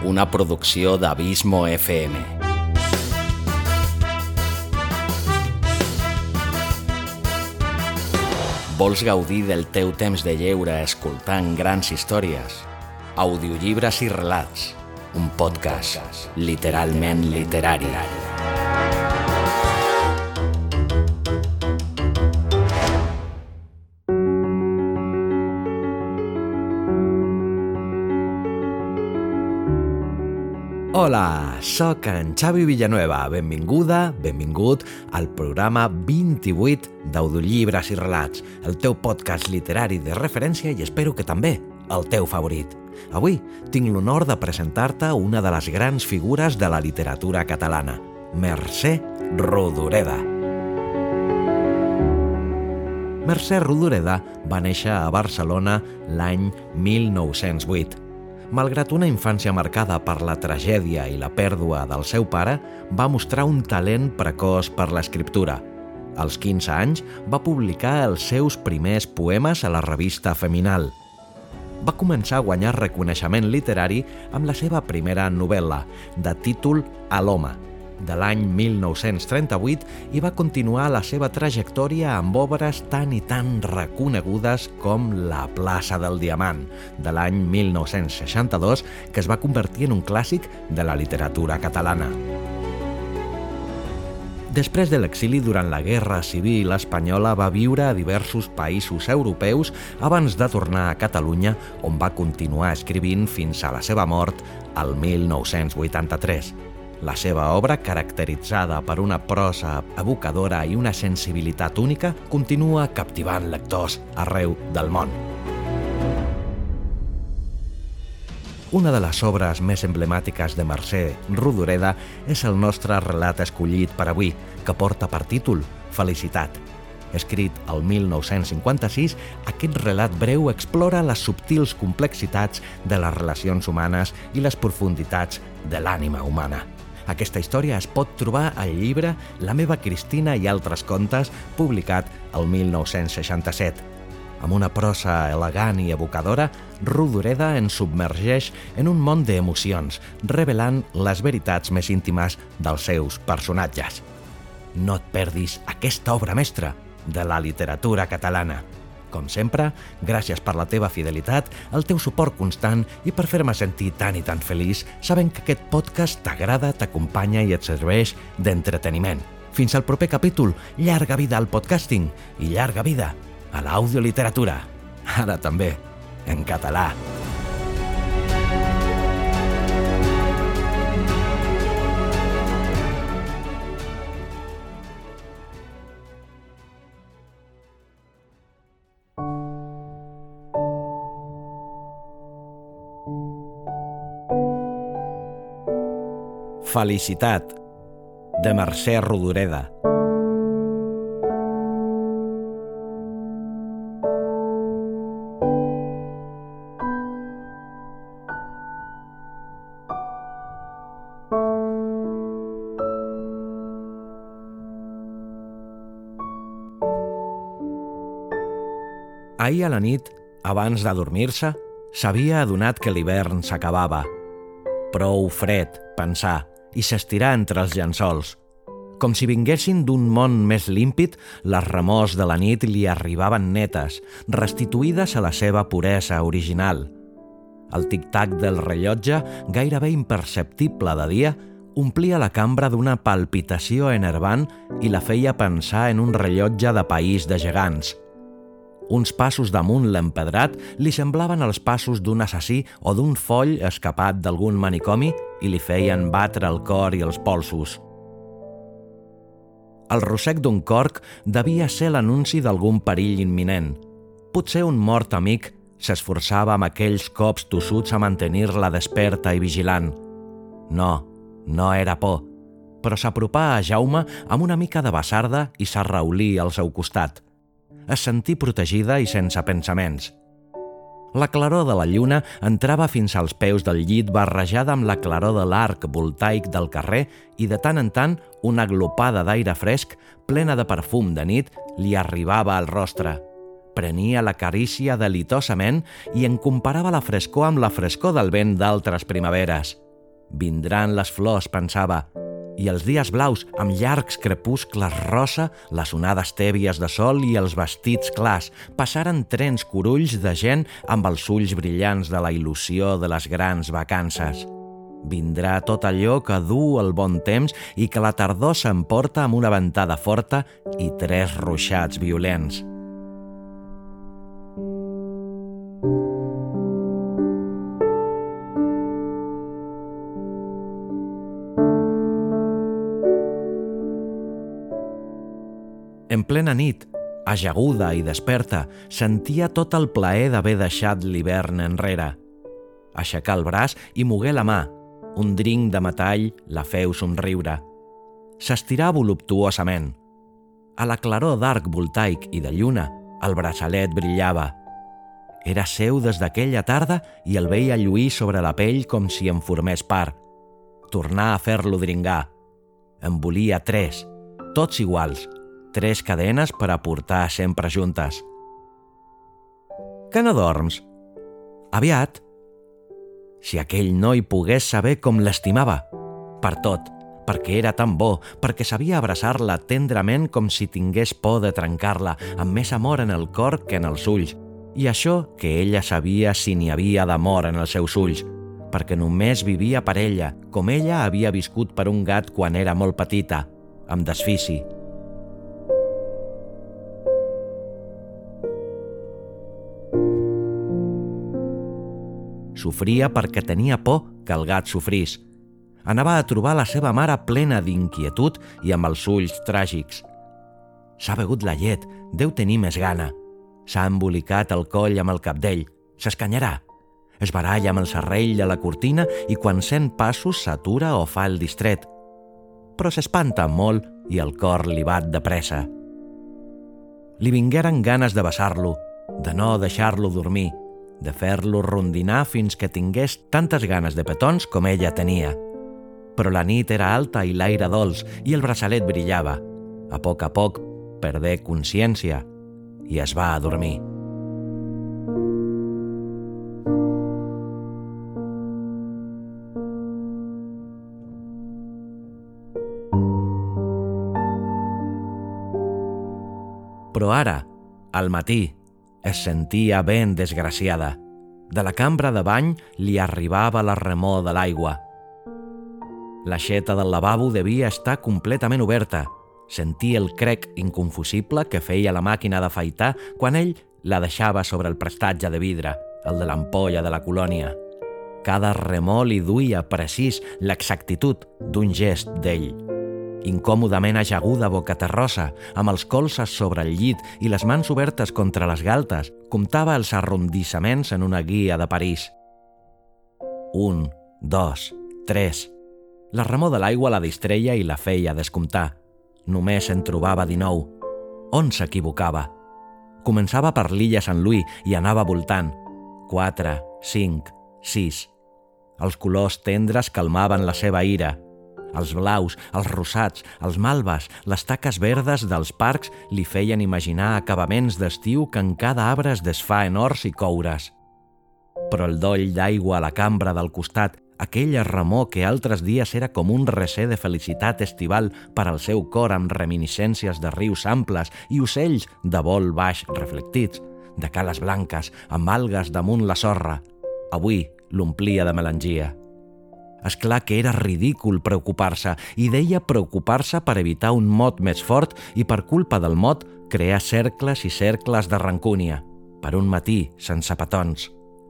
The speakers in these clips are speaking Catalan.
una producció d'Abismo FM. Vols gaudir del teu temps de lleure escoltant grans històries? Audiollibres i relats. Un podcast literalment literari. Hola, sóc en Xavi Villanueva. Benvinguda, benvingut al programa 28 d'Audiollibres i Relats, el teu podcast literari de referència i espero que també el teu favorit. Avui tinc l'honor de presentar-te una de les grans figures de la literatura catalana, Mercè Rodoreda. Mercè Rodoreda va néixer a Barcelona l'any 1908. Malgrat una infància marcada per la tragèdia i la pèrdua del seu pare, va mostrar un talent precoç per l'escriptura. Als 15 anys va publicar els seus primers poemes a la revista Feminal. Va començar a guanyar reconeixement literari amb la seva primera novel·la, de títol A l'home, de l'any 1938 i va continuar la seva trajectòria amb obres tan i tan reconegudes com La plaça del diamant, de l'any 1962, que es va convertir en un clàssic de la literatura catalana. Després de l'exili durant la Guerra Civil Espanyola va viure a diversos països europeus abans de tornar a Catalunya, on va continuar escrivint fins a la seva mort al 1983. La seva obra, caracteritzada per una prosa evocadora i una sensibilitat única, continua captivant lectors arreu del món. Una de les obres més emblemàtiques de Mercè Rodoreda és el nostre relat escollit per avui, que porta per títol Felicitat. Escrit el 1956, aquest relat breu explora les subtils complexitats de les relacions humanes i les profunditats de l'ànima humana. Aquesta història es pot trobar al llibre La meva Cristina i altres contes, publicat el 1967. Amb una prosa elegant i evocadora, Rodoreda ens submergeix en un món d'emocions, revelant les veritats més íntimes dels seus personatges. No et perdis aquesta obra mestra de la literatura catalana. Com sempre, gràcies per la teva fidelitat, el teu suport constant i per fer-me sentir tan i tan feliç, sabent que aquest podcast t'agrada, t'acompanya i et serveix d'entreteniment. Fins al proper capítol, llarga vida al podcasting i llarga vida a l'audioliteratura. Ara també, en català. Felicitat, de Mercè Rodoreda. Ahir a la nit, abans d'adormir-se, s'havia adonat que l'hivern s'acabava. Prou fred, pensà, i s'estirà entre els llençols. Com si vinguessin d'un món més límpid, les remors de la nit li arribaven netes, restituïdes a la seva puresa original. El tic-tac del rellotge, gairebé imperceptible de dia, omplia la cambra d'una palpitació enervant i la feia pensar en un rellotge de país de gegants. Uns passos damunt l'empedrat li semblaven els passos d'un assassí o d'un foll escapat d'algun manicomi i li feien batre el cor i els polsos. El rossec d'un corc devia ser l'anunci d'algun perill imminent. Potser un mort amic s'esforçava amb aquells cops tossuts a mantenir-la desperta i vigilant. No era por, però s'apropà a Jaume amb una mica de basarda i s'arraulí al seu costat. Es sentí protegida i sense pensaments. La claror de la lluna entrava fins als peus del llit barrejada amb la claror de l'arc voltaic del carrer i de tant en tant una glopada d'aire fresc, plena de perfum de nit, li arribava al rostre. Prenia la carícia delitosament i en comparava la frescor amb la frescor del vent d'altres primaveres. Vindran les flors, pensava, i els dies blaus amb llargs crepuscles rosa, les onades tèbies de sol i els vestits clars, passaren trens corulls de gent amb els ulls brillants de la il·lusió de les grans vacances. Vindrà tot allò que du el bon temps i que la tardor s'emporta amb una ventada forta i 3 ruixats violents. En plena nit, ajaguda i desperta, sentia tot el plaer d'haver deixat l'hivern enrere. Aixecà el braç i mogué la mà. Un drinc de metall la feu somriure. S'estirà voluptuosament. A la claror d'arc voltaic i de lluna, el braçalet brillava. Era seu des d'aquella tarda i el veia lluir sobre la pell com si en formés part. Tornà a fer-lo dringar. En volia 3, tots iguals, 3 cadenes per a portar sempre juntes. Que no dorms? Aviat. Si aquell noi pogués saber com l'estimava. Per tot, perquè era tan bo, perquè sabia abraçar-la tendrament com si tingués por de trencar-la, amb més amor en el cor que en els ulls. I això que ella sabia si n'hi havia d'amor en els seus ulls, perquè només vivia per ella, com ella havia viscut per un gat quan era molt petita, amb desfici. Sofria perquè tenia por que el gat sofrís. Anava a trobar la seva mare plena d'inquietud i amb els ulls tràgics. S'ha begut la llet, deu tenir més gana. S'ha embolicat el coll amb el cabdell. S'escanyarà. Es baralla amb el serrell de la cortina i quan sent passos s'atura o fa el distret. Però s'espanta molt i el cor li bat de pressa. Li vingueren ganes de besar-lo, de no deixar-lo dormir, de fer-lo rondinar fins que tingués tantes ganes de petons com ella tenia. Però la nit era alta i l'aire dolç i el braçalet brillava. A poc perdé consciència i es va adormir. Però ara, al matí, es sentia ben desgraciada. De la cambra de bany li arribava la remor de l'aigua. L'aixeta del lavabo devia estar completament oberta. Sentia el crec inconfusible que feia la màquina d'afaitar quan ell la deixava sobre el prestatge de vidre, el de l'ampolla de la colònia. Cada remor li duia precís l'exactitud d'un gest d'ell. Incòmodament ajaguda boca terrosa, amb els colzes sobre el llit i les mans obertes contra les galtes, comptava els arrondissaments en una guia de París. 1, 2, 3. La remor de l'aigua la distreia i la feia descomptar. Només en trobava 19. On s'equivocava? Començava per l'illa Sant Louis i anava voltant. 4, 5, 6. Els colors tendres calmaven la seva ira. Els blaus, els rosats, els malves, les taques verdes dels parcs li feien imaginar acabaments d'estiu que en cada arbre es desfà en ors i coures. Però el doll d'aigua a la cambra del costat, aquella remor que altres dies era com un recer de felicitat estival per al seu cor amb reminiscències de rius amples i ocells de vol baix reflectits, de cales blanques, amb algues damunt la sorra, avui l'omplia de melangia. Esclar que era ridícul preocupar-se i deia preocupar-se per evitar un mot més fort i per culpa del mot crear cercles i cercles de rancúnia, per un matí sense petons.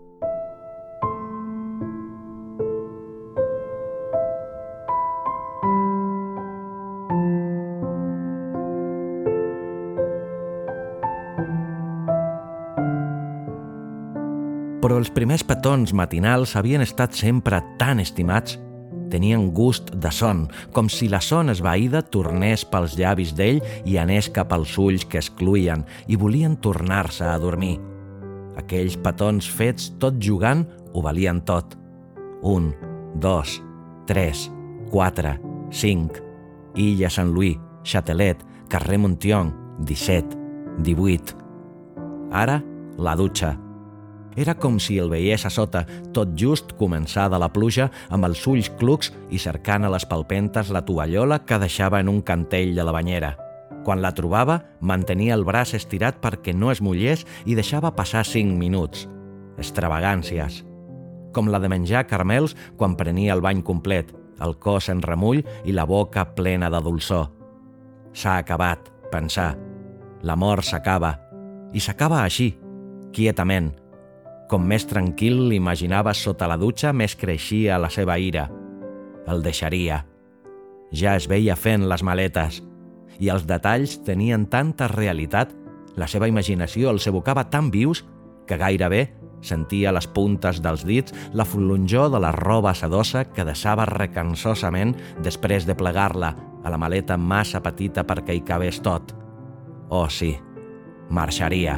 Però els primers petons matinals havien estat sempre tan estimats. Tenien gust de son, com si la son esvaïda tornés pels llavis d'ell i anés cap als ulls que es cluïen i volien tornar-se a dormir. Aquells petons fets tot jugant ho valien tot. 1, 2, 3, 4, 5. Illa Sant Louis, Châtelet, carrer Montyon, 17, 18. Ara, la dutxa. Era com si el veiés a sota, tot just començada la pluja, amb els ulls clucs i cercant a les palpentes la tovallola que deixava en un cantell de la banyera. Quan la trobava, mantenia el braç estirat perquè no es mullés i deixava passar 5 minuts. Extravagàncies. Com la de menjar caramels quan prenia el bany complet, el cos en remull i la boca plena de dolçor. S'ha acabat, pensar. L'amor s'acaba. I s'acaba així, quietament. Com més tranquil l'imaginava sota la dutxa, més creixia la seva ira. El deixaria. Ja es veia fent les maletes. I els detalls tenien tanta realitat, la seva imaginació els evocava tan vius, que gairebé sentia a les puntes dels dits la flonjor de la roba sedosa que deixava recansosament després de plegar-la a la maleta massa petita perquè hi cabés tot. Oh, sí, marxaria.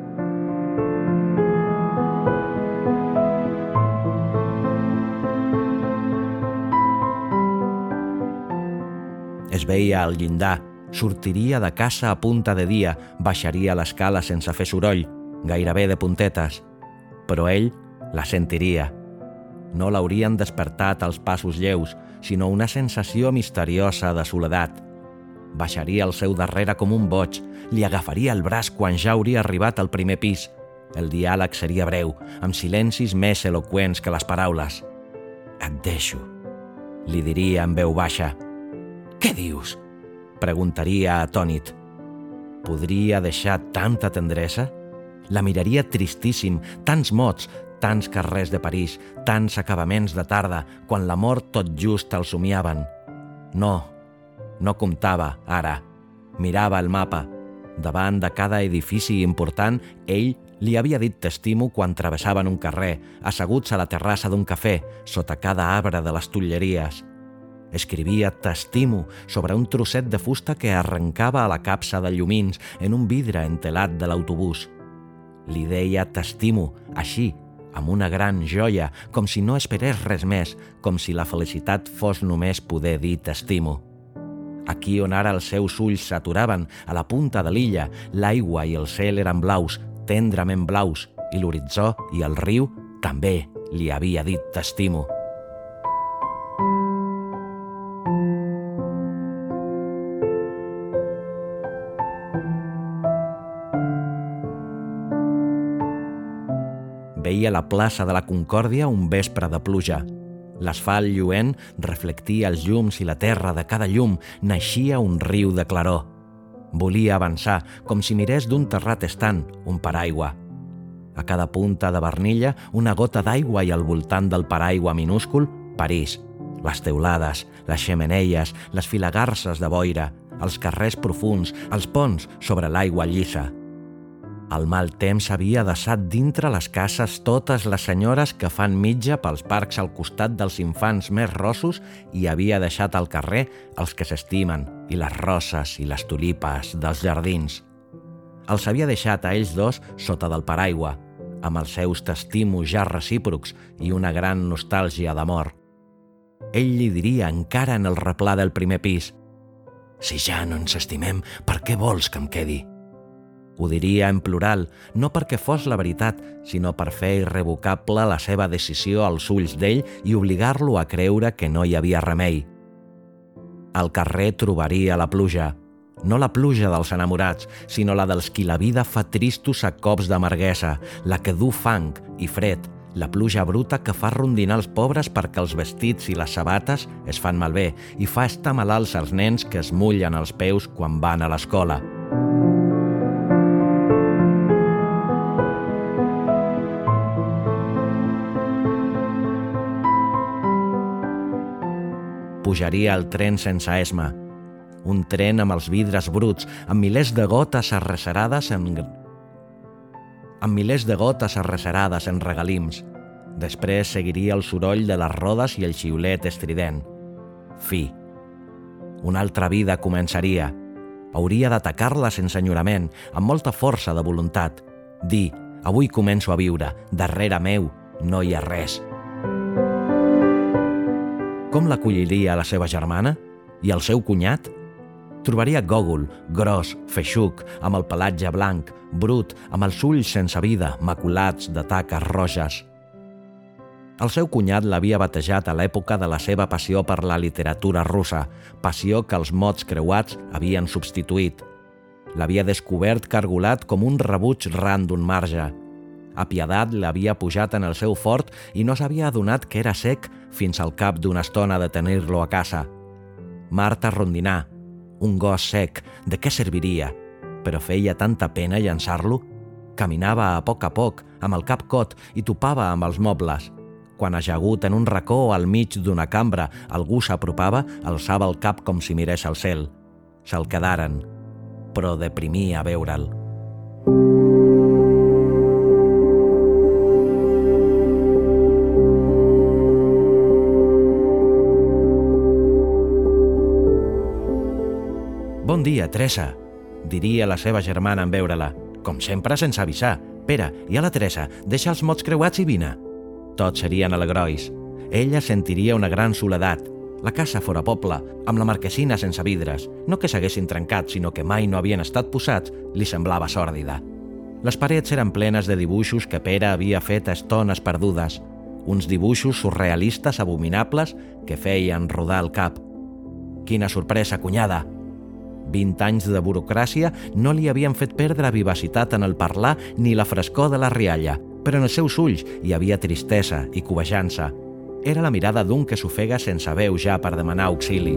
Es veia al llindar, sortiria de casa a punta de dia, baixaria l'escala sense fer soroll, gairebé de puntetes. Però ell la sentiria. No l'haurien despertat els passos lleus, sinó una sensació misteriosa de soledat. Baixaria al seu darrere com un boig, li agafaria el braç quan ja hauria arribat al primer pis. El diàleg seria breu, amb silencis més eloqüents que les paraules. Et deixo, li diria en veu baixa. Què dius? Preguntaria atònit. Podria deixar tanta tendresa? La miraria tristíssim, tants mots, tants carrers de París, tants acabaments de tarda, quan l'amor tot just el somiaven. No comptava, ara. Mirava el mapa. Davant de cada edifici important, ell li havia dit t'estimo quan travessaven un carrer, asseguts a la terrassa d'un cafè, sota cada arbre de les Tulleries. Escrivia t'estimo sobre un trosset de fusta que arrencava a la capsa de llumins en un vidre entelat de l'autobús. Li deia t'estimo, així, amb una gran joia, com si no esperés res més, com si la felicitat fos només poder dir t'estimo. Aquí on ara els seus ulls s'aturaven, a la punta de l'illa, l'aigua i el cel eren blaus, tendrament blaus, i l'horitzó i el riu també li havia dit t'estimo. Veia la plaça de la Concòrdia un vespre de pluja. L'asfalt lluent reflectia els llums i la terra de cada llum naixia un riu de claror. Volia avançar, com si mirés d'un terrat estant, un paraigua. A cada punta de barnilla, una gota d'aigua i al voltant del paraigua minúscul, París. Les teulades, les xemeneies, les filagarses de boira, els carrers profuns, els ponts sobre l'aigua llisa. El mal temps havia deixat dintre les cases totes les senyores que fan mitja pels parcs al costat dels infants més rossos i havia deixat al carrer els que s'estimen i les roses i les tulipes dels jardins. Els havia deixat a ells dos sota del paraigua, amb els seus t'estimos ja recíprocs i una gran nostàlgia d'amor. Ell li diria encara en el replà del primer pis: «Si ja no ens estimem, per què vols que em quedi?» Ho diria en plural, no perquè fos la veritat, sinó per fer irrevocable la seva decisió als ulls d'ell i obligar-lo a creure que no hi havia remei. Al carrer trobaria la pluja, no la pluja dels enamorats, sinó la dels qui la vida fa tristos a cops d'amarguesa, la que du fang i fred, la pluja bruta que fa rondinar els pobres perquè els vestits i les sabates es fan malbé i fa estar malalts els nens que es mullen els peus quan van a l'escola. Pujaria al tren sense esma, un tren amb els vidres bruts, amb milers de gotes arrecerades en regalims. Després seguiria el soroll de les rodes i el xiulet estrident. Fi. Una altra vida començaria. Hauria d'atacar-la sense enyorament, amb molta força de voluntat. Dir, avui començo a viure, darrere meu no hi ha res. Com l'acolliria la seva germana? I el seu cunyat? Trobaria Gògol, gros, feixuc, amb el pelatge blanc, brut, amb els ulls sense vida, maculats de taques roges. El seu cunyat l'havia batejat a l'època de la seva passió per la literatura russa, passió que els mots creuats havien substituït. L'havia descobert cargolat com un rebuig ran d'un marge. Apiadat l'havia pujat en el seu fort i no s'havia adonat que era sec fins al cap d'una estona de tenir-lo a casa. Marta rondinà. Un gos sec, de què serviria? Però feia tanta pena llançar-lo. Caminava a poc, amb el cap cot, i topava amb els mobles. Quan, ajagut en un racó al mig d'una cambra, algú s'apropava, alçava el cap com si mirés al cel. Se'l quedaren, però deprimia veure'l. «Bon dia, Teresa», diria la seva germana en veure-la, com sempre sense avisar. «Pere, i a la Teresa, deixa els mots creuats i vine». Tots serien alegrois. Ella sentiria una gran soledat. La casa fora poble, amb la marquesina sense vidres. No que s'haguessin trencat, sinó que mai no havien estat posats, li semblava sòrdida. Les parets eren plenes de dibuixos que Pere havia fet a estones perdudes. Uns dibuixos surrealistes abominables que feien rodar el cap. «Quina sorpresa, cunyada!» 20 anys de burocràcia no li havien fet perdre vivacitat en el parlar ni la frescor de la rialla, però en els seus ulls hi havia tristesa i cobejança. Era la mirada d'un que s'ofega sense veu ja per demanar auxili.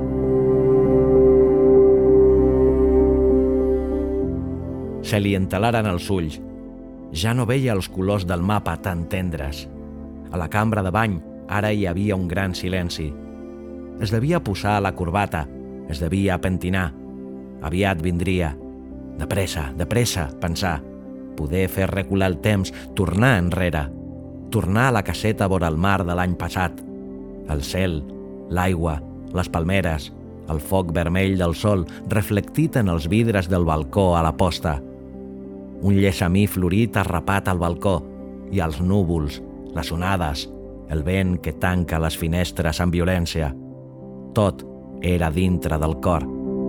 Se li entelaren els ulls. Ja no veia els colors del mapa tan tendres. A la cambra de bany ara hi havia un gran silenci. Es devia posar la corbata, es devia pentinar. Aviat vindria. De pressa, pensar. Poder fer recular el temps, tornar enrere. Tornar a la caseta vora el mar de l'any passat. El cel, l'aigua, les palmeres, el foc vermell del sol reflectit en els vidres del balcó a la posta. Un llesamí florit arrapat al balcó i els núvols, les onades, el vent que tanca les finestres amb violència. Tot era dintre del cor.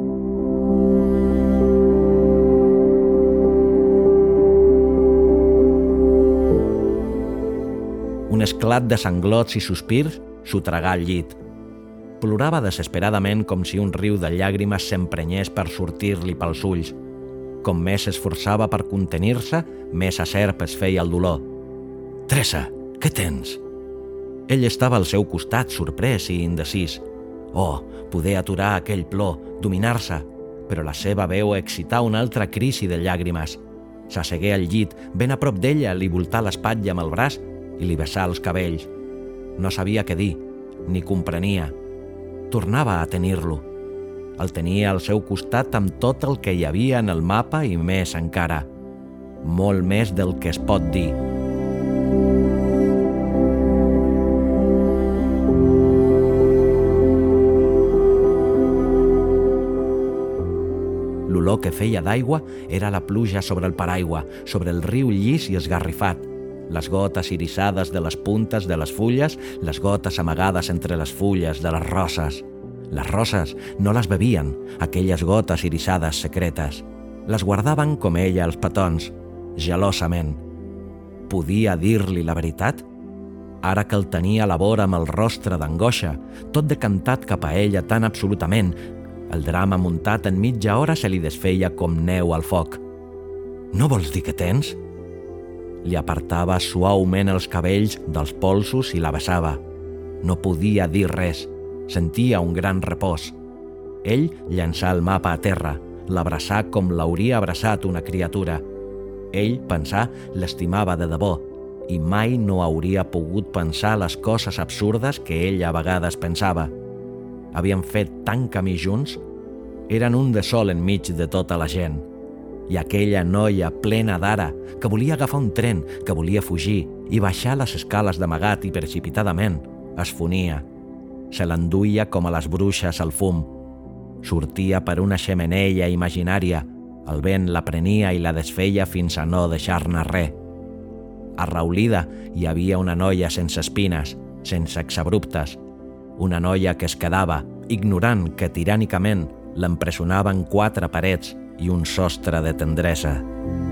Un esclat de sanglots i sospirs sotragà el llit. Plorava desesperadament com si un riu de llàgrimes s'emprenyés per sortir-li pels ulls. Com més s'esforçava per contenir-se, més acerb es feia el dolor. «Teresa, què tens?» Ell estava al seu costat, sorprès i indecís. Oh, poder aturar aquell plor, dominar-se, però la seva veu excità una altra crisi de llàgrimes. S'assegué al llit, ben a prop d'ella, li voltà l'espatlla amb el braç i li besà els cabells. No sabia què dir, ni comprenia. Tornava a tenir-lo. El tenia al seu costat amb tot el que hi havia en el mapa i més encara. Molt més del que es pot dir. L'olor que feia d'aigua era la pluja sobre el paraigua, sobre el riu llis i esgarrifat. Les gotes irisades de les puntes de les fulles, les gotes amagades entre les fulles de les roses. Les roses no les bevien, aquelles gotes irisades secretes. Les guardaven com ella els petons, gelosament. Podia dir-li la veritat? Ara que el tenia a la vora amb el rostre d'angoixa, tot decantat cap a ella tan absolutament, el drama muntat en mitja hora se li desfeia com neu al foc. «No vols dir què tens?» Li apartava suaument els cabells dels polsos i la besava. No podia dir res. Sentia un gran repòs. Ell llançà el mapa a terra, l'abraçà com l'hauria abraçat una criatura. Ell, pensà, l'estimava de debò i mai no hauria pogut pensar les coses absurdes que ell a vegades pensava. Havien fet tant camí junts. Eren un de sol enmig de tota la gent. I aquella noia plena d'ara, que volia agafar un tren, que volia fugir i baixar les escales d'amagat i precipitadament, es fonia. Se l'enduia com a les bruixes al fum. Sortia per una xemeneia imaginària. El vent la prenia i la desfeia fins a no deixar-ne res. Arraulida hi havia una noia sense espines, sense exabruptes. Una noia que es quedava, ignorant que tirànicament l'empresonaven 4 parets i un sostre de tendresa.